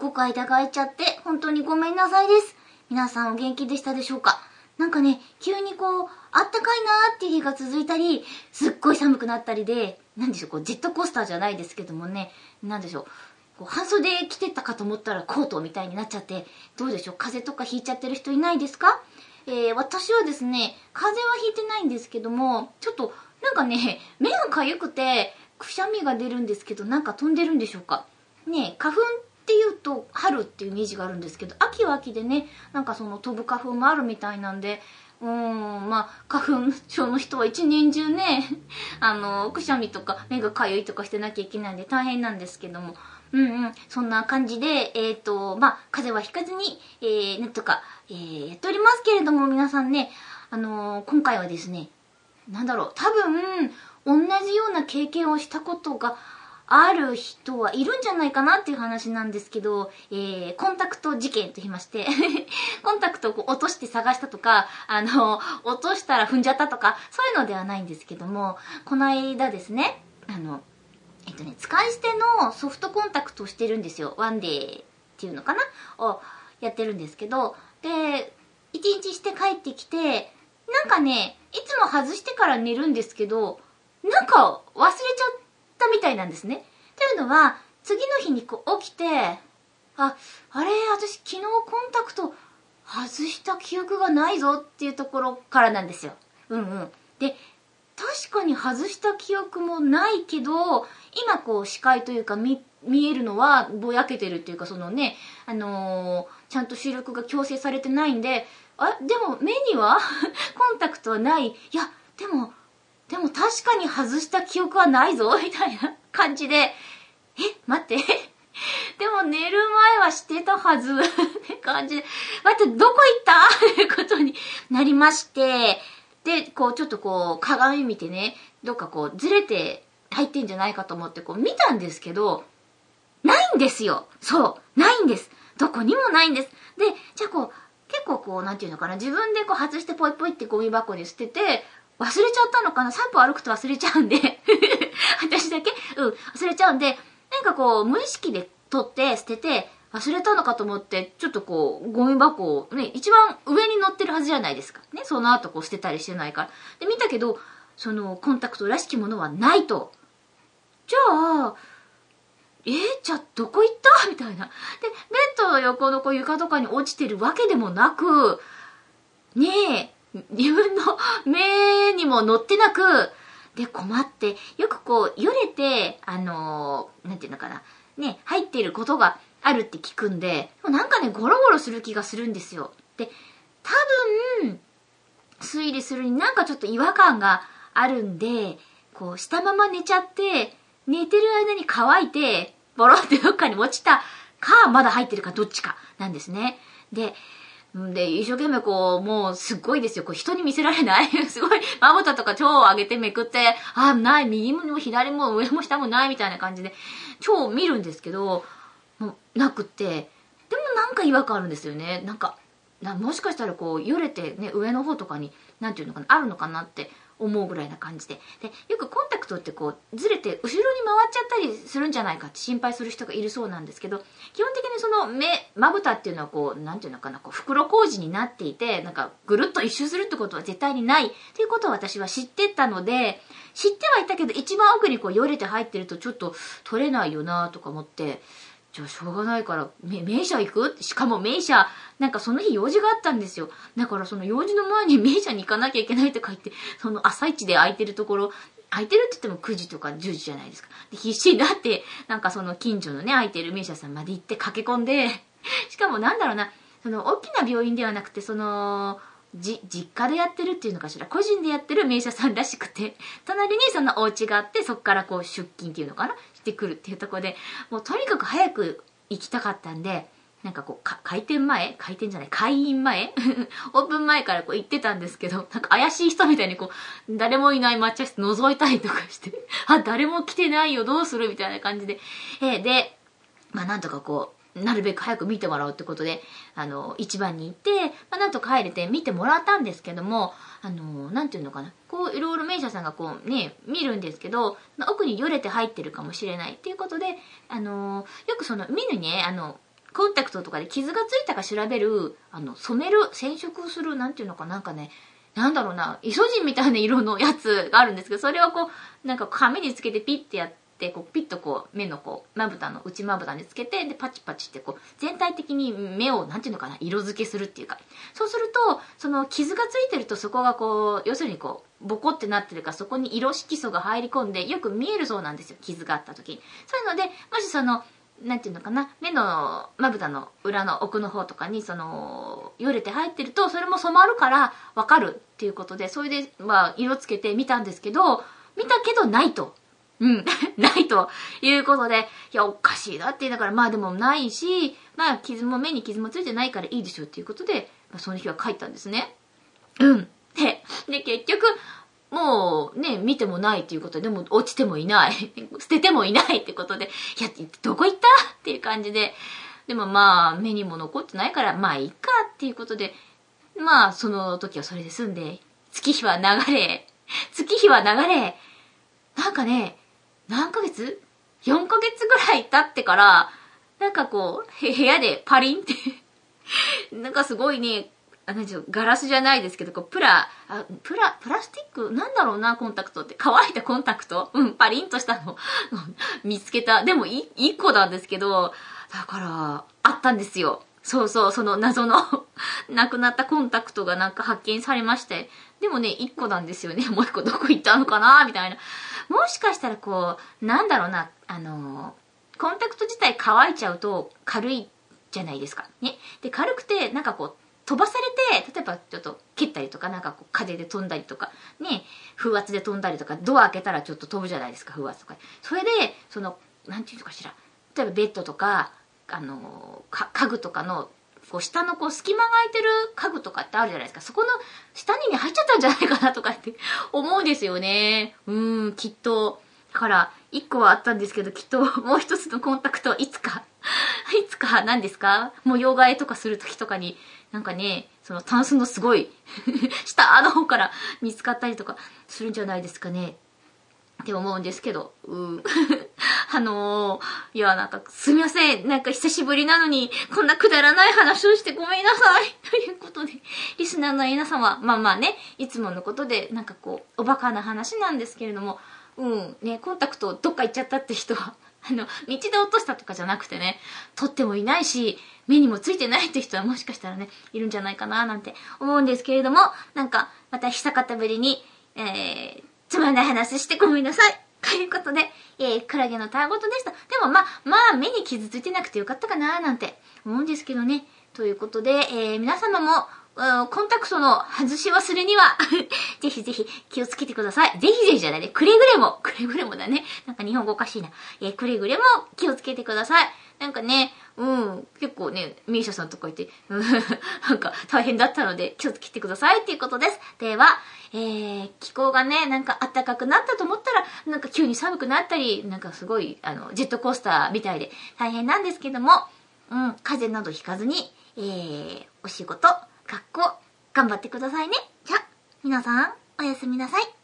ご会いたがえちゃって本当にごめんなさいです。皆さんお元気でしたでしょうか？なんかね、急にこう、あったかいなーっていう日が続いたり、すっごい寒くなったりで、なんでしょう、こう、ジェットコースターじゃないですけどもね、なんでしょう、こう半袖着てたかと思ったらコートみたいになっちゃって、どうでしょう、風邪とかひいちゃってる人いないですか？私はですね、風邪はひいてないんですけども、ちょっと、なんかね、目がかゆくて、くしゃみが出るんですけど、なんか飛んでるんでしょうか？ね、花粉っていうと春っていうイメージがあるんですけど、秋は秋でね、なんかその飛ぶ花粉もあるみたいなんで、まあ、花粉症の人は一年中ね、くしゃみとか目がかゆいとかしてなきゃいけないんで大変なんですけども、そんな感じで、まあ、風邪はひかずに、なんとか、やっておりますけれども、皆さんね、今回はですね、なんだろう、多分、同じような経験をしたことがある人はいるんじゃないかなっていう話なんですけど、コンタクト事件と言いましてコンタクトをこう落として探したとか、落としたら踏んじゃったとか、そういうのではないんですけども、この間ですね、使い捨てのソフトコンタクトをしてるんですよ。ワンデーっていうのかなをやってるんですけど、で、一日して帰ってきて、なんかね、いつも外してから寝るんですけど、なんか忘れちゃったみたいなんですね。というのは、次の日にこう起きて、あれ、私昨日コンタクト外した記憶がないぞっていうところからなんですよ。で、確かに外した記憶もないけど、今こう視界というか見えるのはぼやけてるっていうか、そのね、ちゃんと視力が矯正されてないんで、でも目にはコンタクトはない。いや、でも確かに外した記憶はないぞ、みたいな感じで、待って。でも寝る前はしてたはずって感じで、待って、どこ行ったっていうことになりまして、で、こうちょっとこう鏡見てね、どっかこうずれて入ってんじゃないかと思ってこう見たんですけど、ないんですよ。そう、ないんです。どこにもないんです。で、じゃあこう、結構こう、なんていうのかな、自分でこう外してポイポイってゴミ箱に捨てて、忘れちゃったのかな、3歩歩くと忘れちゃうんで私だけ忘れちゃうんで、なんかこう、無意識で取って捨てて、忘れたのかと思って、ちょっとこう、ゴミ箱をね、一番上に乗ってるはずじゃないですか。ね、その後こう捨てたりしてないから。で、見たけど、そのコンタクトらしきものはないと。じゃあ、じゃあどこ行ったみたいな。で、ベッドの横のこう床とかに落ちてるわけでもなく、ねえ、自分の目にも乗ってなく、で、困って、よくこう、よれて、なんていうのかな、ね、入っていることがあるって聞くんで、なんかね、ゴロゴロする気がするんですよ。で、多分、推理するになんかちょっと違和感があるんで、こう、したまま寝ちゃって、寝てる間に乾いて、ボロってどっかに落ちたか、まだ入ってるかどっちかなんですね。で、一生懸命こう、もうすっごいですよ。こう人に見せられないすごい、まぶたとか腸を上げてめくって、ない、右も左も上も下もないみたいな感じで、腸を見るんですけど、もうなくって、でもなんか違和感あるんですよね。なんか、もしかしたらこう、よれてね、上の方とかに、なんていうのかな、あるのかなって思うぐらいな感じで。で、よくコンタクトってこう、ずれて後ろに回っちゃったりするんじゃないかって心配する人がいるそうなんですけど、基本的にそのまぶたっていうのはこう、なんていうのかな、こう、袋小路になっていて、なんか、ぐるっと一周するってことは絶対にないっていうことを私は知ってたので、知ってはいたけど、一番奥にこう、よれて入ってるとちょっと取れないよなとか思って、じゃあしょうがないから、名車行く？しかも名車、なんかその日用事があったんですよ。だからその用事の前に名車に行かなきゃいけないとか言って、その朝一で空いてるところ、空いてるって言っても9時とか10時じゃないですか。で、必死になって、なんかその近所のね、空いてる名車さんまで行って駆け込んで、しかもなんだろうな、その大きな病院ではなくて、その、実家でやってるっていうのかしら、個人でやってる名車さんらしくて、隣にそのお家があって、そこからこう出勤っていうのかなしてくるっていうところで、もうとにかく早く行きたかったんで、なんかこう、開院前オープン前からこう行ってたんですけど、なんか怪しい人みたいにこう、誰もいない抹茶室覗いたりとかして、誰も来てないよ、どうするみたいな感じで、で、まあなんとかこう、なるべく早く見てもらおうってことで、一番に行って、なんとか入れて見てもらったんですけども、なんていうのかな、こう、いろいろ名車さんがこうね、見るんですけど、奥によれて入ってるかもしれないっていうことで、よくその、見るね、 コンタクトとかで傷がついたか調べる、染める、染色する、なんていうのかなんかね、なんだろうな、イソジンみたいな色のやつがあるんですけど、それをこう、なんか紙につけてピッてやって、こう、ピッとこう、目のこう、まぶたの、内まぶたにつけて、で、パチパチしてこう、全体的に目を、なんていうのかな、色付けするっていうか。そうすると、その傷がついてるとそこがこう、要するにこう、ボコってなってるから、そこに色色素が入り込んで、よく見えるそうなんですよ、傷があった時に。そういうので、もしその、なんていうのかな、目のまぶたの裏の奥の方とかにそのよれて入ってると、それも染まるからわかるっていうことで、それでまあ色つけてみたんですけど、見たけどないと。ないということで、いやおかしいなって言いながら、まあでもないし、まあ目に傷もついてないからいいでしょっていうことで、まあ、その日は帰ったんですね。で結局もうね、見てもないっていうことで、でも落ちてもいない。捨ててもいないってことで、いや、どこ行ったっていう感じで、でもまあ、目にも残ってないから、まあいいかっていうことで、まあその時はそれで済んで、月日は流れ、なんかね、何ヶ月 ?4 ヶ月ぐらい経ってから、なんかこう、部屋でパリンってなんかすごいね、ガラスじゃないですけど、こう、プラスチックなんだろうな、コンタクトって。乾いたコンタクトパリンとしたの見つけた。でも、1個なんですけど、だから、あったんですよ。そうそう、その謎のなくなったコンタクトがなんか発見されまして。でもね、1個なんですよね。もう1個どこ行ったのかなみたいな。もしかしたらこう、なんだろうな、コンタクト自体乾いちゃうと軽いじゃないですか。ね。で、軽くて、なんかこう、飛ばされて、例えばちょっと蹴ったりとか、なんかこう風で飛んだりとか、ね、風圧で飛んだりとか、ドア開けたらちょっと飛ぶじゃないですか、風圧とか。それで、その、なんていうのかしら、例えばベッドとか、家具とかの、こう下のこう隙間が空いてる家具とかってあるじゃないですか。そこの下にね、入っちゃったんじゃないかなとかって思うんですよね。きっと。だから、1個はあったんですけど、きっともう一つのコンタクトはいつか何ですか模様替えとかするときとかに、なんかね、そのタンスのすごい下の方から見つかったりとかするんじゃないですかね。って思うんですけど。いや、なんか、すみません。なんか久しぶりなのに、こんなくだらない話をしてごめんなさい。ということで、リスナーの皆様、まあまあね、いつものことで、なんかこう、おバカな話なんですけれども、ね、コンタクトどっか行っちゃったって人は、道で落としたとかじゃなくてね、取ってもいないし、目にもついてないって人はもしかしたらね、いるんじゃないかななんて思うんですけれども、なんか、また久方ぶりに、つまんない話してごめんなさい。ということで、クラゲのたわごとでした。でもまあ、目に傷ついてなくてよかったかななんて思うんですけどね。ということで、皆様も、コンタクトの外し忘れにはぜひぜひ気をつけてください。ぜひぜひじゃないね。くれぐれもだね。なんか日本語おかしいな。くれぐれも気をつけてください。なんかね、結構ね、ミーシャさんとかいて、なんか大変だったので気をつけてくださいっていうことです。では、気候がね、なんか暖かくなったと思ったら、なんか急に寒くなったり、なんかすごい、ジェットコースターみたいで大変なんですけども、風邪などひかずに、お仕事、学校、頑張ってくださいね。じゃ、皆さん、おやすみなさい。